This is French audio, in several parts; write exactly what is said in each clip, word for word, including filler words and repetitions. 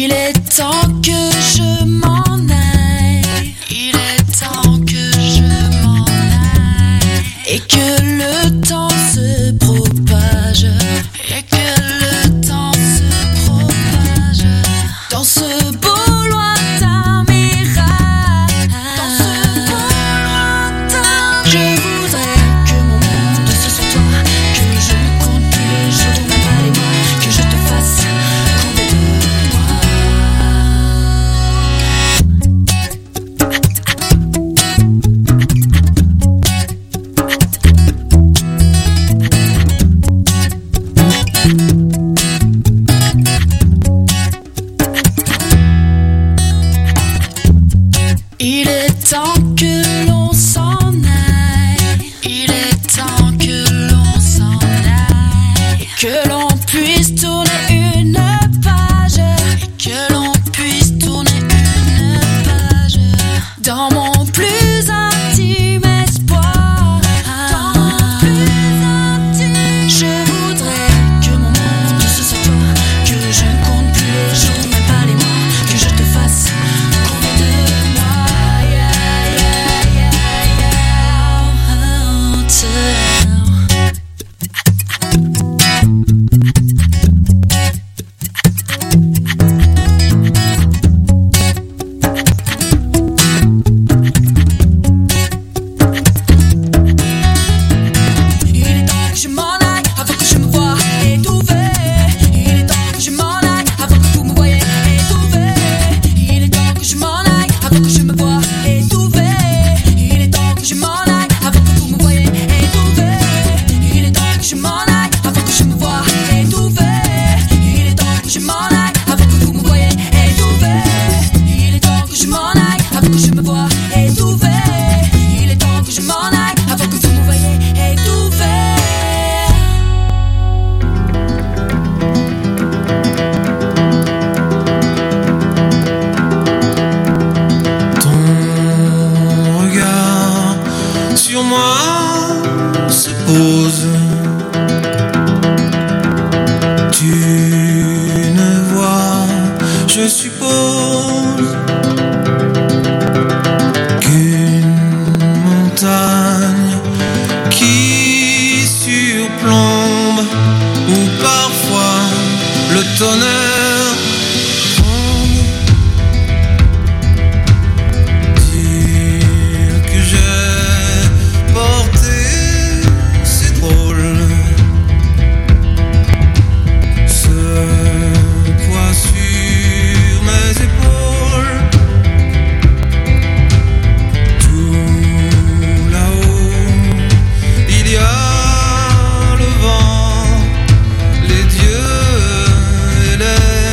Il est temps que je m'en aille. Il est temps que je m'en aille. Et que le temps se propage. Et que le temps se propage. Dans ce beau lointain mirage. Dans ce beau lointain. Je voudrais que mon monde ce soit toi. Que je ne compte plus les jours, même pas les mois. Que je te fasse tomber de moi. Il est temps que l'on s'en aille. Il est temps que l'on s'en aille. Que l'on puisse tourner une page. Que l'on puisse tourner une page. Dans mon plus intime espoir. Dans mon plus intime. Je voudrais que mon monde ce soit toi. Que je ne compte plus les jours, même pas les mois. Que je te fasse tomber de moi. Sur moi se pose. Tu ne vois, je suppose, qu'une montagne qui surplombe, ou parfois le tonnerre tombe. Dire que j'ai porté, c'est drôle. Ce poids sur mes épaules, tout là-haut, il y a le vent, les dieux et les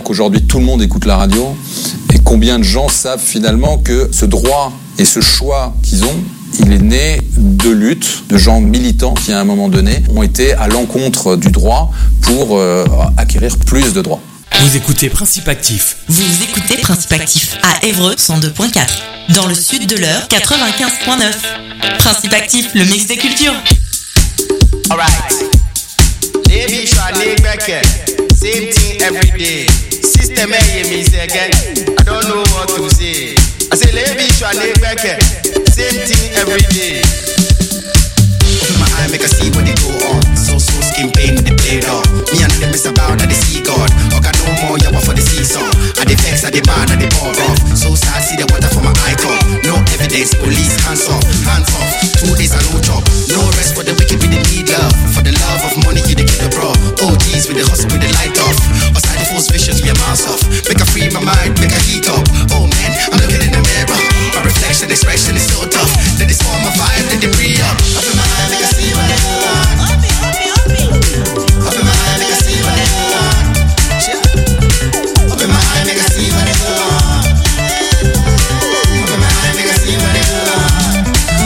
qu'aujourd'hui tout le monde écoute la radio, et combien de gens savent finalement que ce droit et ce choix qu'ils ont, il est né de luttes de gens militants qui à un moment donné ont été à l'encontre du droit pour euh, acquérir plus de droits. Vous écoutez Principe Actif. Vous écoutez Principe Actif à Évreux cent deux point quatre. Dans le sud de l'Eure quatre-vingt-quinze point neuf. Principe Actif, le mix des cultures. Alright. Baby, Shani Becker. Same thing every day. System A, me say again. I don't know what to say. I say, baby, Shani Becker. Same thing every day. Open my eye, make I see what they go on. So, so skin pain, they play it on. Me and them is about that they see God. I got no more, yeah, for the season. I the vex, I the bad, I the ball off. So sad, see the water from my eye cup. No evidence, police, hands off, hands off. Two days, I no job. No rest for the wicked, we the need love. For the love of money, you the kid, the bro. O Gs with the hustle, with the light off. Outside the false visions, we a mouse off. Make I free my mind, make I heat up. Oh man, I'm looking in the mirror. My reflection, expression is so tough. Then they form my vibe, then they breathe up. Up in my eye, make I see what they want. Up in my eye, make I see what they want. Up in my eye, make I see what they want. Up in my eye, make I see what they want.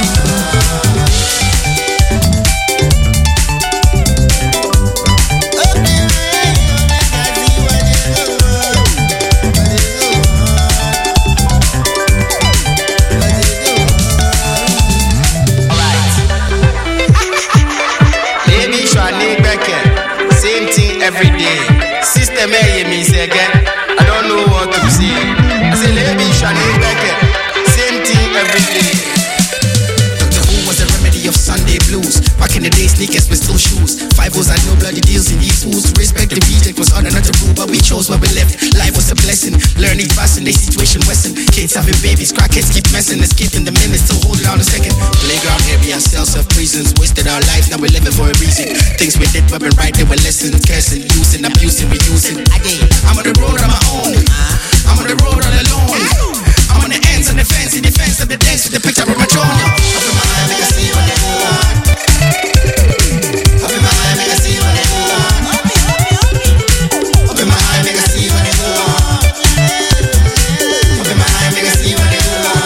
Every day, system A, me say again. I don't know what to say. I say, baby, Shani Becker. Same thing every day. Doctor Who was the remedy of Sunday blues. Back in the day, sneakers with still shoes. Five O's and no bloody deals in these fools. To respect the reject was harder not to rule, but we chose where we left. Life was a blessing. Learning fast in the situation Western. Kids having babies, crackheads keep messing. Escaping the minutes, still hold down a second. Playground area, cells of prisons. Wasted our lives, now we're living for a reason. Things we did, we've been right, they were lessons. Cursing, using, abusing, reusing. I'm on the road on my own. I'm on the road all alone. I'm on the ends of the fancy defense of the dance with the picture of my throne. Up in my eye, make I see what they want. Up in my eye, make I see what they want. Up in my eye, make I see what they want. Up in my eye, make I see what they want.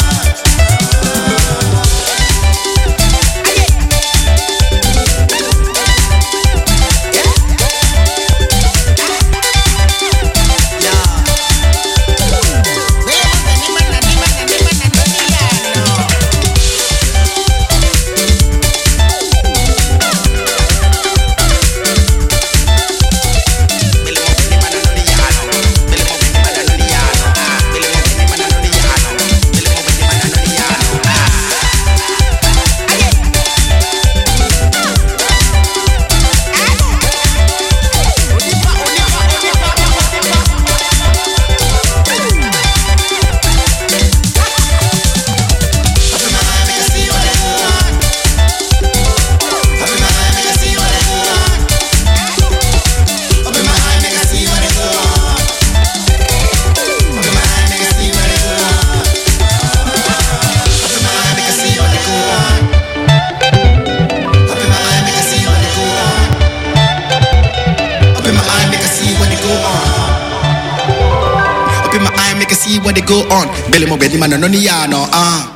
What they go on? Belly mo bedi man no ni ya no ah.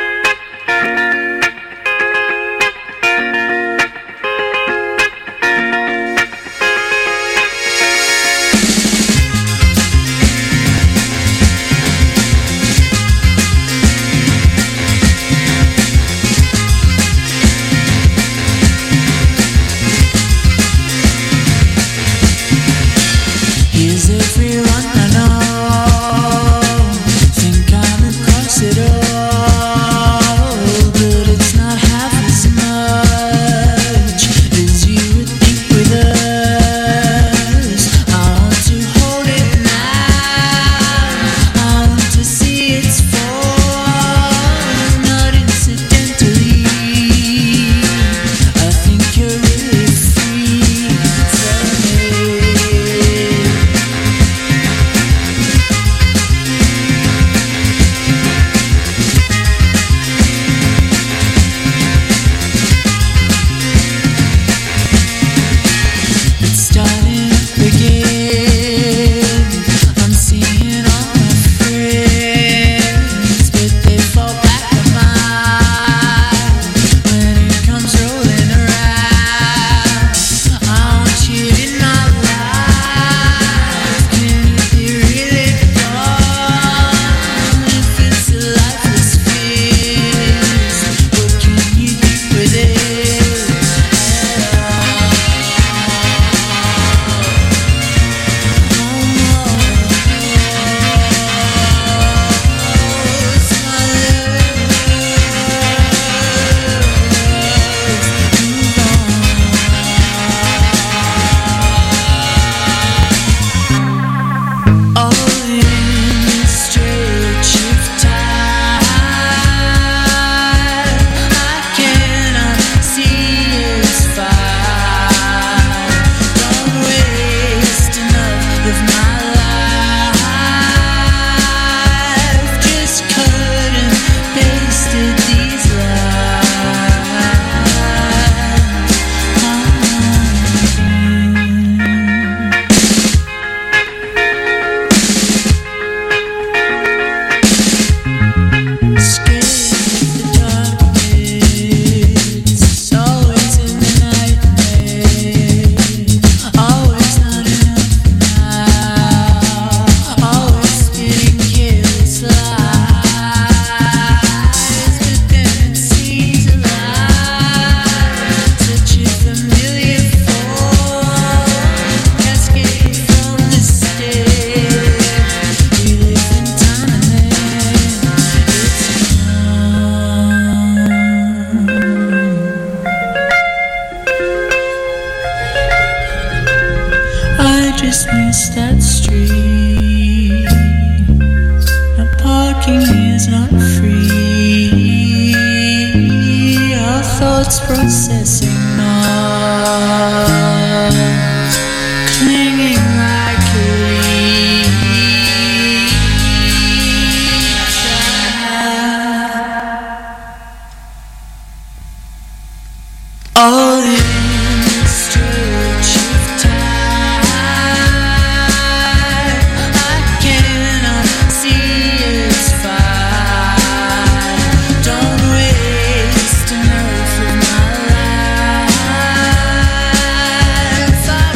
Is it free run? I know. Think I'm across it all. Walking is not free. Our thoughts processing not clinging like a leech. All in the stretch of time, I cannot see its fire. Don't waste enough of my life. I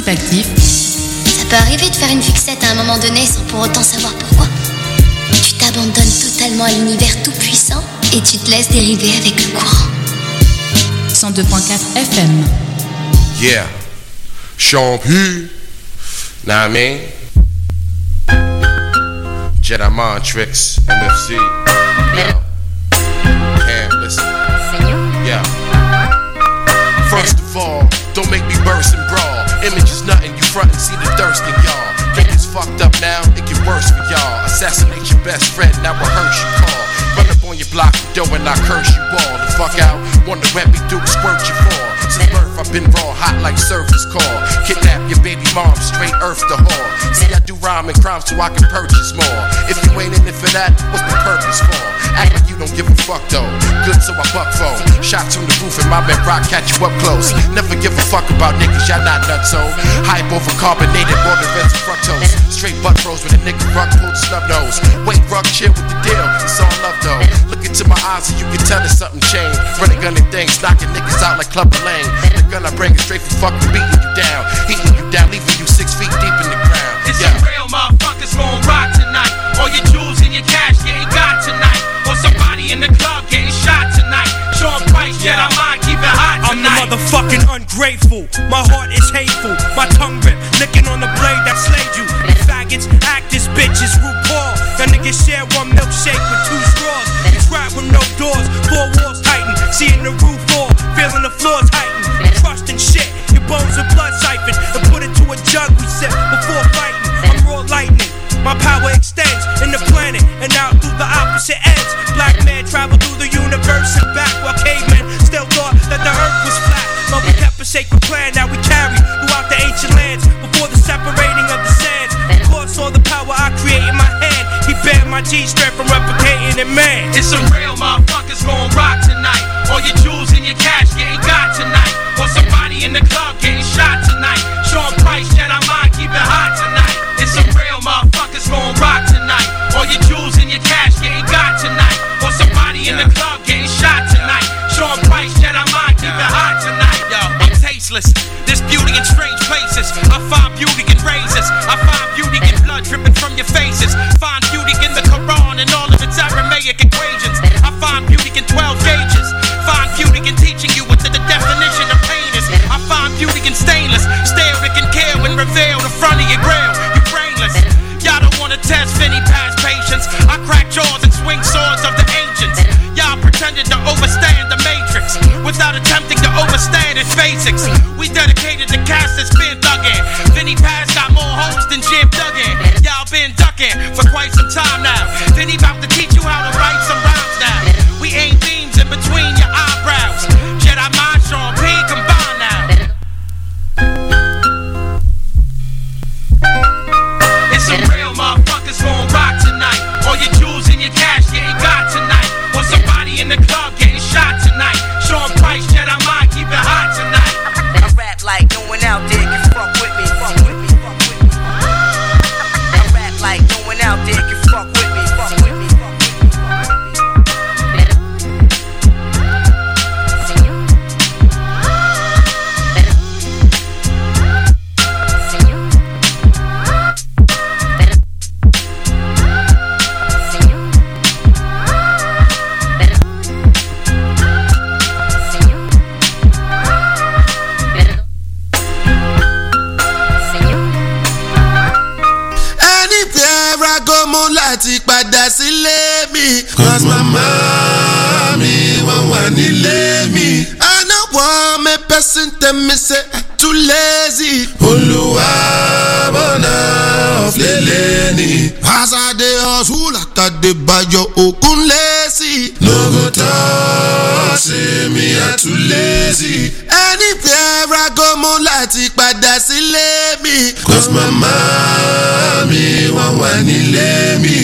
Principe actif. Ça peut arriver de faire une fixette à un moment donné sans pour autant savoir pourquoi. Tu t'abandonnes totalement à l'univers tout puissant et tu te laisses dériver avec le courant. cent deux point quatre F M. Yeah. Champu. Know what I mean? Jedi Mind Tricks, M F C. Yo. Can't listen. Yeah. First of all, don't make me burst and brawl. Image is nothing, you front and see the thirst in y'all. Think it's fucked up now, it get worse for y'all. Assassinate your best friend, now rehearse your call. Run up on your block door and I curse you all. The fuck out, wonder what me do, squirt you for. Since birth I've been raw, hot like service call. Kidnap your baby mom, straight earth to whore. See I do rhyme and crime so I can purchase more. If you ain't in it for that, what's the purpose for? Act like you don't give a fuck though. Good so I buck phone. Shots on the roof and my man rock catch you up close. Never give a fuck about niggas, y'all not nuts so. Hype over carbonated water reds and fructose. Straight butt froze with a nigga rug pulled snub nose. Wait, rug chill with the deal, it's all love though. Look into my eyes and you can tell there's something changed. Running gunning things, knocking niggas out like Clubber Lane. The gun I bring it straight from fucking beating you down. Heating you down, leaving you six feet deep in the ground. It's yeah. a real motherfuckers gon' rock tonight. All your jewels and your cash you ain't got tonight. Or somebody in the club getting shot tonight. Sean Price, Jedi Mind, keep it hot tonight. I'm the motherfucking ungrateful. My heart is hateful. My tongue rip, licking on the blade that slayed you. Faggots, actors, bitches, RuPaul. That niggas share one milkshake with two straws. You trap with no doors, four walls tighten. Seeing the roof fall, feeling the floor tighten. Trust and shit, your bones are blood siphoned. And put it to a jug we sip before fighting. I'm raw lightning. My power extends in the planet and out through the opposite ends. Black man travel through the universe and back while cavemen still thought that the earth was flat. But we kept a sacred plan that we carry throughout the ancient lands before the separating of the sands. Of course, all the power I create in my hand, he banned my G-strap from replicating in man. It's some real motherfuckers gon' rock tonight. All your jewels and your cash you ain't got tonight. Or somebody in the club getting shot tonight. Sean Price, Jedi Mind, keep it hot tonight. It's some real motherfuckers gon' rock tonight. All your jewels and your cash you ain't got tonight. Or somebody in the club getting shot tonight. Sean Price, Jedi Mind, keep it hot tonight. Yo, I'm tasteless. There's beauty in strange places. I find beauty in razors. I find beauty in blood dripping from your faces. Find beauty in the Quran and all of its Aramaic equations. I find beauty in twelve gauges. Find beauty in teaching you what the, the definition of pain is. I find beauty in stainless. Stare that can kill and reveal the front of your grill. You brainless. Y'all don't wanna test Vinny past patience. I crack jaws and swing swords of the ancients. Y'all pretended to overstand the matrix without attempting to overstand its basics. We dedicated the cast that's been dug in. Vinny Paz got more holes than Jim Duggan. Y'all been ducking for quite some time now. Vinny about to teach you how to write some rhymes now. We aim beams in between your eyebrows. Jedi Mind, Sean P, combine now. It's some real motherfuckers gon' rock tonight. All your jewels and your cash you ain't got tonight. Or somebody in the club getting shot tonight. Sean Price, Jedi Mind, keep it hot tonight. I rap like no one out there can fuck with me, fuck with me, fuck with me. I rap like no one out there can fuck with me, fuck with me, fuck with me, fuck with láti padà sílé mi. Cause mama mi wọ́n wà nílé mi. I no want me person tell me say I too lazy. Olúwa bọ̀nà ọ̀flẹ̀lẹ̀ ni. As I dey hustle látàdé báyọ̀ òkun lazy. No go talk say me I too lazy. Anywhere I go mo láti padà sílé mi. Cause mama mi wọ́n wà nílé mi.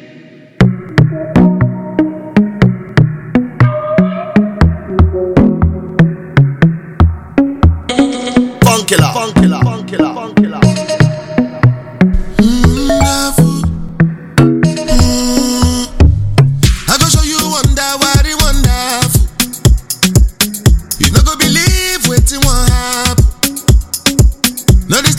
Funkilla, funkilla, funkilla, funkilla. Mm, mm. I go show you wonder what it wonderful. You no go believe wetin wan happen. No this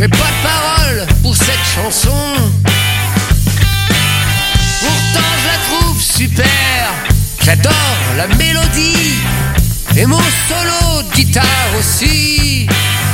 j'ai pas de parole pour cette chanson. Pourtant je la trouve super, j'adore la mélodie et mon solo de guitare aussi.